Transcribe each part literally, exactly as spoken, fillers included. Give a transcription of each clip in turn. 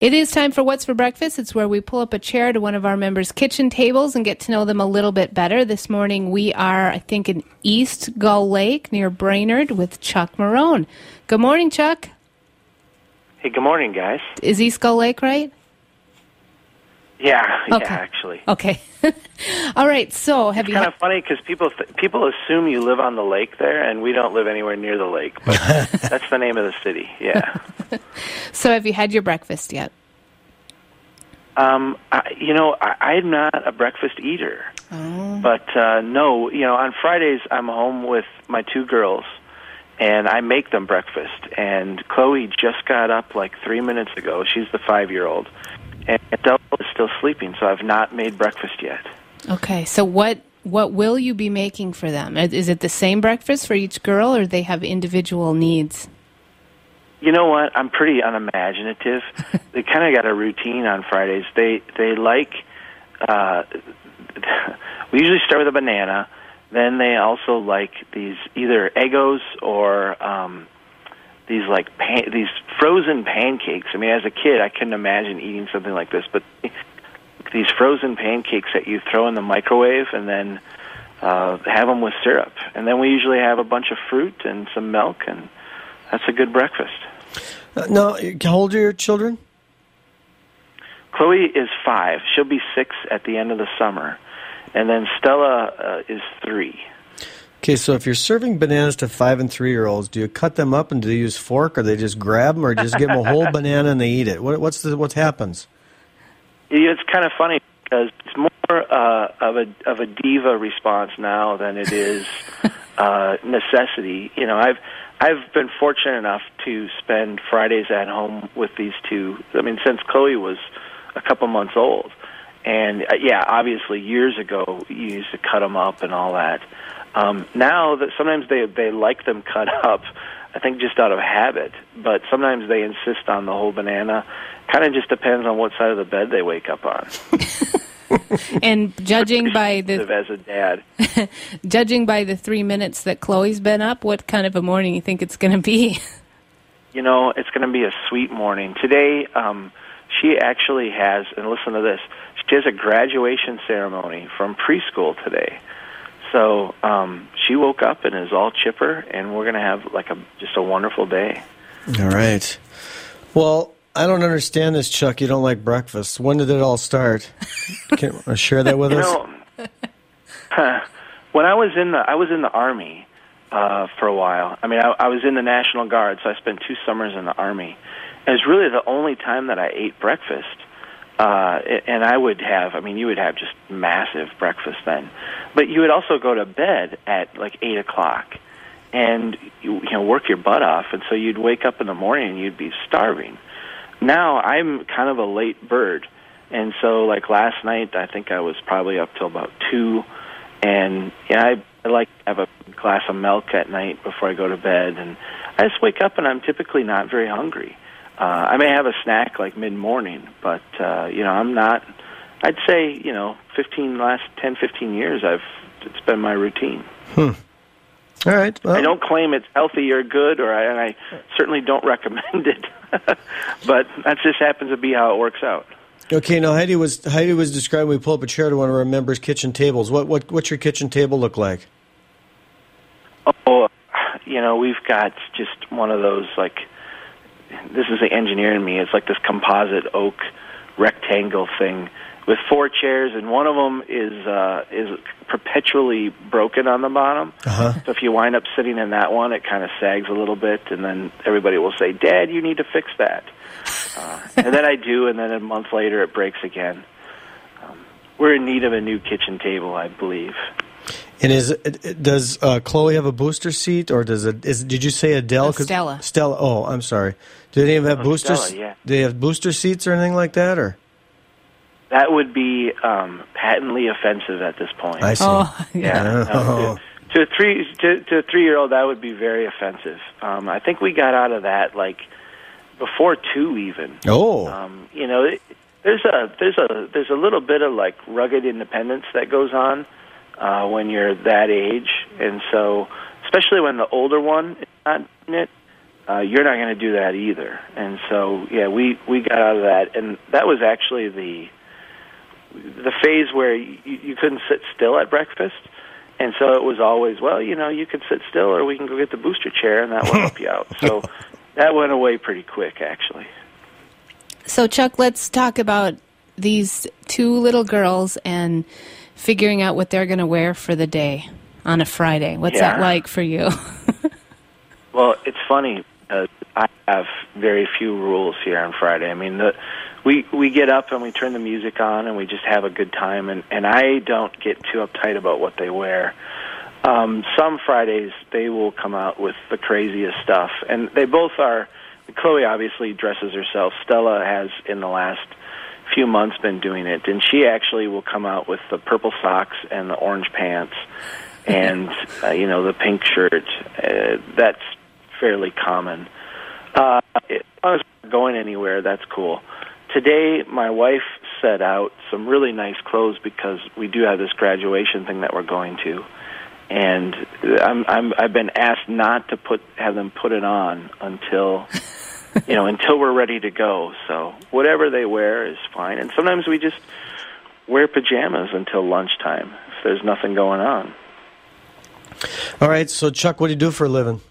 It is time for What's for Breakfast. It's where we pull up a chair to one of our members' kitchen tables and get to know them a little bit better. This morning we are, I think, in East Gull Lake near Brainerd with Chuck Marone. Good morning, Chuck. Hey, good morning, guys. Is East Gull Lake right? Yeah, okay. yeah, actually. Okay. All right, so have it's you... It's kind of ha- funny because people, th- people assume you live on the lake there, and we don't live anywhere near the lake, but that's the name of the city, yeah. So have you had your breakfast yet? Um, I, you know, I, I'm not a breakfast eater, oh. but uh, no, you know, on Fridays I'm home with my two girls, and I make them breakfast, and Chloe just got up like three minutes ago. She's the five-year-old. And Adele is still sleeping, so I've not made breakfast yet. Okay, so what what will you be making for them? Is it the same breakfast for each girl, or do they have individual needs? You know what? I'm pretty unimaginative. They kind of got a routine on Fridays. They they like, uh, we usually start with a banana. Then they also like these either Eggos or... Um, These like pan- these frozen pancakes. I mean, as a kid, I couldn't imagine eating something like this. But these frozen pancakes that you throw in the microwave and then uh, have them with syrup. And then we usually have a bunch of fruit and some milk, and that's a good breakfast. Uh, now, how old are your children? Chloe is five. She'll be six at the end of the summer. And then Stella uh, is three. Okay, so if you're serving bananas to five and three-year-olds, do you cut them up and do they use fork, or they just grab them, or just give them a whole banana and they eat it? What, what's the what happens? It's kind of funny because it's more uh, of a of a diva response now than it is uh, necessity. You know, I've I've been fortunate enough to spend Fridays at home with these two. I mean, since Chloe was a couple months old, and uh, yeah, obviously years ago you used to cut them up and all that. Um, now that sometimes they they like them cut up, I think just out of habit. But sometimes they insist on the whole banana. Kind of just depends on what side of the bed they wake up on. And judging by the as a dad, judging by the three minutes that Chloe's been up, what kind of a morning you think it's going to be? You know, it's going to be a sweet morning today. Um, she actually has, and listen to this. She has a graduation ceremony from preschool today. So um, she woke up and is all chipper, and we're going to have like a just a wonderful day. All right. Well, I don't understand this, Chuck. You don't like breakfast. When did it all start? Can you share that with you us? Know, uh, when I was in the I was in the Army uh, for a while. I mean, I, I was in the National Guard, so I spent two summers in the Army. It was really the only time that I ate breakfast. Uh, and I would have, I mean, you would have just massive breakfast then. But you would also go to bed at like eight o'clock and, you, you know, work your butt off. And so you'd wake up in the morning and you'd be starving. Now I'm kind of a late bird. And so like last night, I think I was probably up till about two. And yeah, I, I like to have a glass of milk at night before I go to bed. And I just wake up and I'm typically not very hungry. Uh, I may have a snack like mid-morning, but, uh, you know, I'm not, I'd say, you know, fifteen, last ten, fifteen years, I've, it's been my routine. Hmm. All right. Well. I don't claim it's healthy or good, or I, and I certainly don't recommend it, but that just happens to be how it works out. Okay, now Heidi was Heidi was describing, we pull up a chair to one of our members' kitchen tables. What what what's your kitchen table look like? Oh, you know, we've got just one of those, like, this is the engineer in me. It's like this composite oak rectangle thing with four chairs, and one of them is uh, is perpetually broken on the bottom. Uh-huh. So if you wind up sitting in that one, it kind of sags a little bit, and then everybody will say, "Dad, you need to fix that." Uh, and then I do, and then a month later it breaks again. Um, we're in need of a new kitchen table, I believe. And is does uh, Chloe have a booster seat, or does it? Is did you say Adele? Uh, Stella. Stella. Oh, I'm sorry. Do they have oh, boosters? Stella, yeah. Do they have booster seats or anything like that, or? That would be um, patently offensive at this point. I see. Oh, yeah. yeah. No, to, to a three to, to a three-year-old, that would be very offensive. Um, I think we got out of that like before two, even. Oh. Um, you know, it, there's a there's a there's a little bit of like rugged independence that goes on uh, when you're that age, and so especially when the older one is not doing it, uh, you're not going to do that either. And so, yeah, we, we got out of that. And that was actually the the phase where you, you couldn't sit still at breakfast. And so it was always, well, you know, you can sit still or we can go get the booster chair and that will help you out. So that went away pretty quick, actually. So, Chuck, let's talk about these two little girls and figuring out what they're going to wear for the day on a Friday. What's yeah. that like for you? Well, it's funny. Uh, I have very few rules here on Friday. I mean, the, we we get up and we turn the music on and we just have a good time, and, and I don't get too uptight about what they wear. Um, some Fridays they will come out with the craziest stuff, and they both are. Chloe obviously dresses herself. Stella has in the last few months been doing it, and she actually will come out with the purple socks and the orange pants and uh, you know, the pink shirt. Uh, that's fairly common. Uh, as long as we're going anywhere, that's cool. Today, my wife set out some really nice clothes because we do have this graduation thing that we're going to, and I'm, I'm I've been asked not to put have them put it on until. You know, until we're ready to go. So whatever they wear is fine. And sometimes we just wear pajamas until lunchtime if there's nothing going on. All right. So, Chuck, what do you do for a living?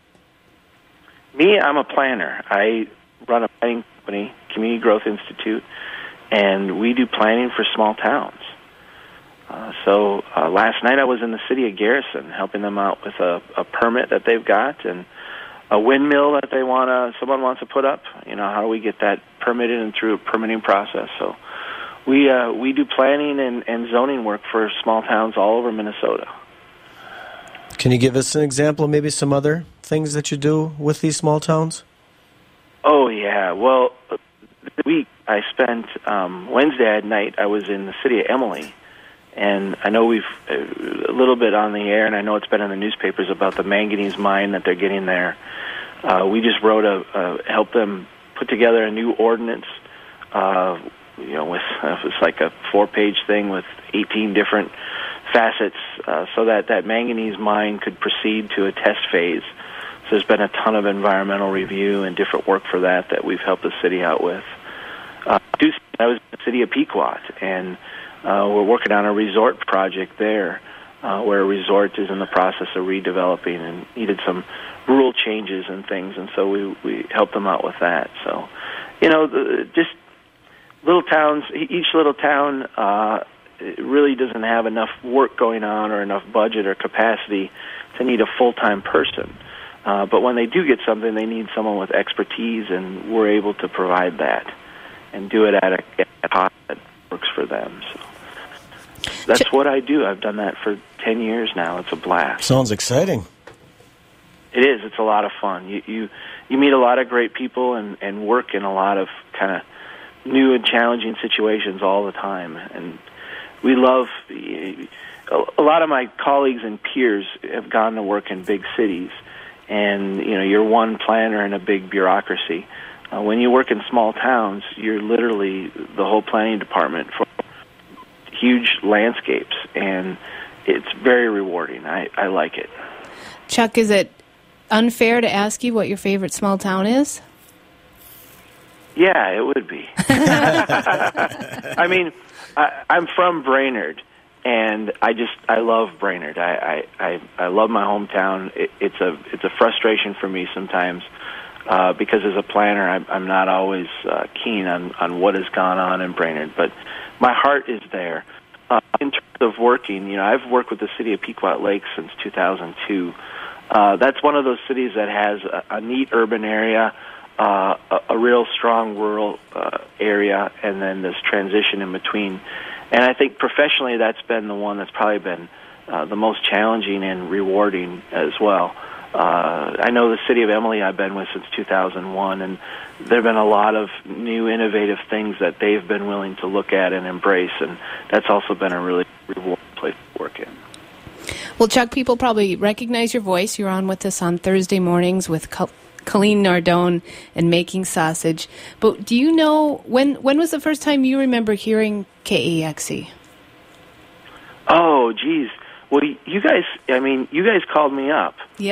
Me, I'm a planner. I run a planning company, Community Growth Institute, and we do planning for small towns. Uh, so uh, last night I was in the city of Garrison helping them out with a, a permit that they've got and a windmill that they want to, someone wants to put up. You know, how do we get that permitted and through a permitting process? So we uh, we do planning and, and zoning work for small towns all over Minnesota. Can you give us an example of maybe some other things that you do with these small towns? Oh, yeah. Well, this week I spent, um, Wednesday at night, I was in the city of Emily. And I know we've uh, a little bit on the air, and I know it's been in the newspapers about the manganese mine that they're getting there. Uh, we just wrote a, uh, helped them put together a new ordinance, uh, you know, with, uh, it was like a four-page thing with eighteen different facets uh, so that that manganese mine could proceed to a test phase. So there's been a ton of environmental review and different work for that that we've helped the city out with. Uh, I was in the city of Pequot, and uh, we're working on a resort project there uh, where a resort is in the process of redeveloping and needed some rule changes and things, and so we, we helped them out with that. So, you know, the, just little towns, each little town uh, really doesn't have enough work going on or enough budget or capacity to need a full-time person. Uh, but when they do get something, they need someone with expertise, and we're able to provide that and do it at a, at a cost that works for them. So that's what I do. I've done that for ten years now. It's a blast. Sounds exciting. It is. It's a lot of fun. You you, you meet a lot of great people and, and work in a lot of kind of new and challenging situations all the time. And we love, a lot of my colleagues and peers have gone to work in big cities, and you know, you're one planner in a big bureaucracy. Uh, when you work in small towns, you're literally the whole planning department for huge landscapes, and it's very rewarding. I, I like it. Chuck, is it unfair to ask you what your favorite small town is? Yeah, it would be. I mean, I, I'm from Brainerd, and I just I love Brainerd. I I, I, I love my hometown. It, it's a it's a frustration for me sometimes uh, because as a planner, I'm, I'm not always uh, keen on, on what has gone on in Brainerd, but my heart is there. Uh, in terms of working, you know, I've worked with the city of Pequot Lakes since two thousand two. Uh, that's one of those cities that has a, a neat urban area, uh, a, a real strong rural uh, area, and then this transition in between. And I think professionally that's been the one that's probably been uh, the most challenging and rewarding as well. Uh, I know the city of Emily I've been with since two thousand one, and there have been a lot of new innovative things that they've been willing to look at and embrace, and that's also been a really rewarding place to work in. Well, Chuck, people probably recognize your voice. You're on with us on Thursday mornings with Col- Colleen Nardone and Making Sausage. But do you know, when when was the first time you remember hearing K A X E? Oh, geez. Well, you guys, I mean, you guys called me up. Yep.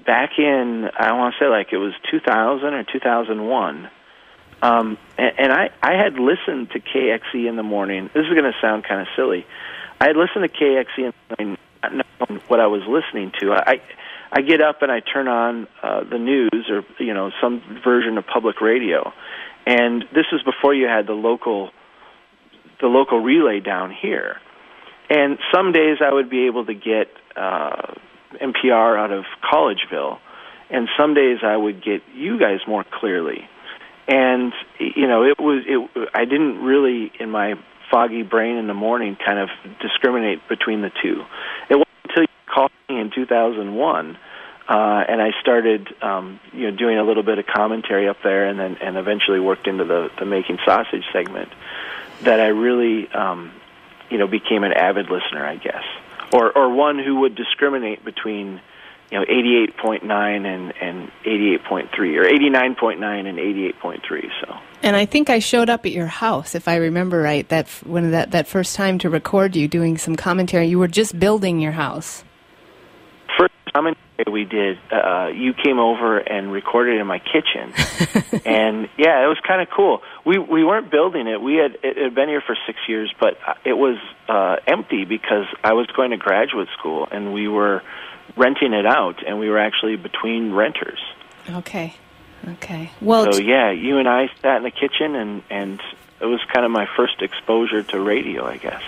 back in, I want to say like it was two thousand or two thousand one. Um, and, and I, I had listened to K X E in the morning. This is going to sound kind of silly. I had listened to K X E in the morning, not knowing what I was listening to. I, I get up and I turn on uh, the news or, you know, some version of public radio. And this was before you had the local, the local relay down here. And some days I would be able to get uh, N P R out of Collegeville, and some days I would get you guys more clearly. And, you know, it was, it, I didn't really, in my foggy brain in the morning, kind of discriminate between the two. It wasn't until you called me in two thousand one, uh, and I started, um, you know, doing a little bit of commentary up there, and then and eventually worked into the, the Making Sausage segment, that I really, um, you know, became an avid listener, I guess, or or one who would discriminate between, you know, eighty-eight point nine and, and eighty-eight point three, or eighty-nine point nine and eighty-eight point three. So. And I think I showed up at your house, if I remember right, that when that, that first time to record you doing some commentary. You were just building your house. First commentary we did, uh, you came over and recorded in my kitchen. And, yeah, it was kind of cool. We we weren't building it. We had, it had been here for six years, but it was uh, empty because I was going to graduate school, and we were renting it out, and we were actually between renters. Okay, okay. Well, so yeah, you and I sat in the kitchen, and and it was kind of my first exposure to radio, I guess.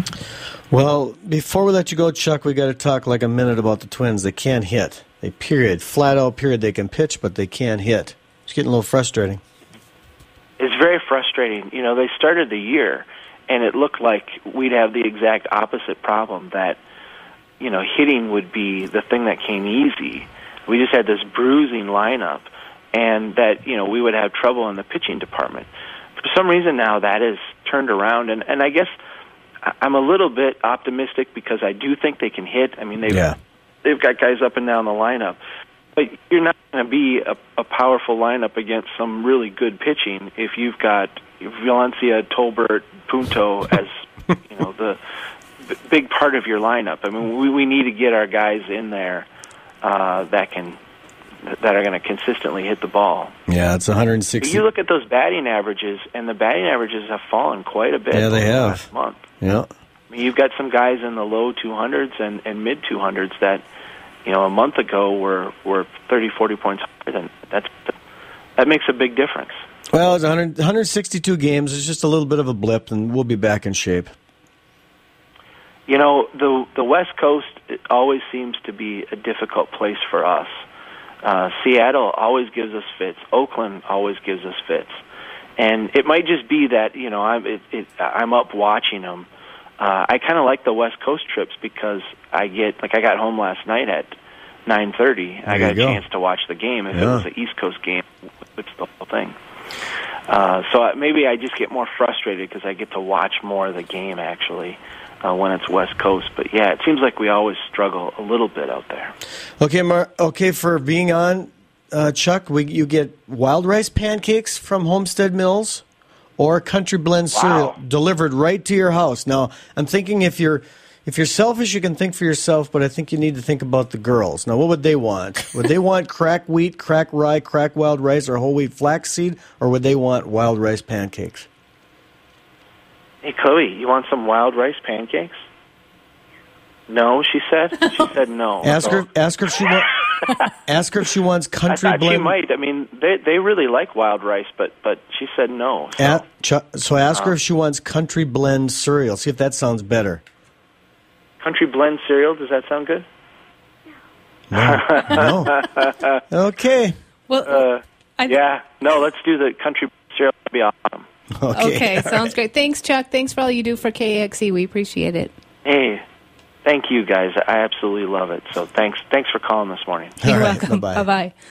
Well, before we let you go, Chuck, we got to talk like a minute about the Twins. They can't hit. They period, flat out period. They can pitch, but they can't hit. It's getting a little frustrating. It's very frustrating. You know, they started the year, and it looked like we'd have the exact opposite problem, that, you know, hitting would be the thing that came easy. We just had this bruising lineup, and that, you know, we would have trouble in the pitching department. For some reason now that is turned around, and, and I guess I'm a little bit optimistic because I do think they can hit. I mean, they've, yeah. they've got guys up and down the lineup. But you're not going to be a, a powerful lineup against some really good pitching if you've got Valencia, Tolbert, Punto as, you know, the big part of your lineup. I mean, we, we need to get our guys in there uh, that can that are going to consistently hit the ball. Yeah, it's one hundred sixty. You look at those batting averages, and the batting averages have fallen quite a bit. Yeah, they have. Last month. Yeah. I mean, you've got some guys in the low two hundreds and, and mid two hundreds that, you know, a month ago were, were thirty, forty points higher than that's that makes a big difference. Well, it's one hundred, one hundred sixty-two games. It's just a little bit of a blip, and we'll be back in shape. You know, the the West Coast always seems to be a difficult place for us. Uh, Seattle always gives us fits. Oakland always gives us fits. And it might just be that, you know, I'm it, it, I'm up watching them. Uh, I kind of like the West Coast trips because I get, like I got home last night at nine thirty. I got a go. chance to watch the game. If yeah. it was an East Coast game, it's the whole thing. Uh, so maybe I just get more frustrated because I get to watch more of the game, actually, uh, when it's West Coast. But, yeah, it seems like we always struggle a little bit out there. Okay, Mar- okay, for being on, uh, Chuck, we, you get wild rice pancakes from Homestead Mills or Country Blend wow. cereal delivered right to your house. Now, I'm thinking if you're if you're selfish, you can think for yourself, but I think you need to think about the girls. Now, what would they want? Would they want crack wheat, crack rye, crack wild rice, or whole wheat flaxseed, or would they want wild rice pancakes? Hey, Chloe, you want some wild rice pancakes? No, she said. She said no. Ask so. her. Ask her if she wants. Ask her if she wants country I thought blend. She might. I mean, they they really like wild rice, but but she said no. So, At, ch- so ask uh, her if she wants country blend cereal. See if that sounds better. Country blend cereal. Does that sound good? No. no. Okay. Well, uh, yeah. No, let's do the country cereal. That'd be awesome. Okay, okay sounds right. great. Thanks, Chuck. Thanks for all you do for K X E. We appreciate it. Hey. Thank you, guys. I absolutely love it. So thanks thanks for calling this morning. You're right, welcome. bye-bye. Bye-bye.